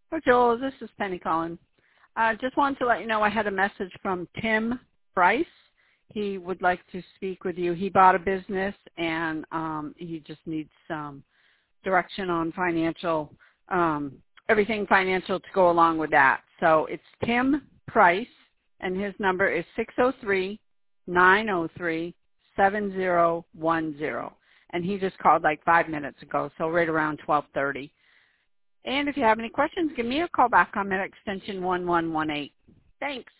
Hi, Joel. This is Penny calling. Just wanted to let you know I had a message from Tim Bryce. He would like to speak with you. He bought a business and he just needs some direction on financial, everything financial to go along with that. So it's Tim Price, and his number is 603-903-7010. And he just called like 5 minutes ago, so right around 12:30. And if you have any questions, give me a call back. I'm at extension 1118. Thanks.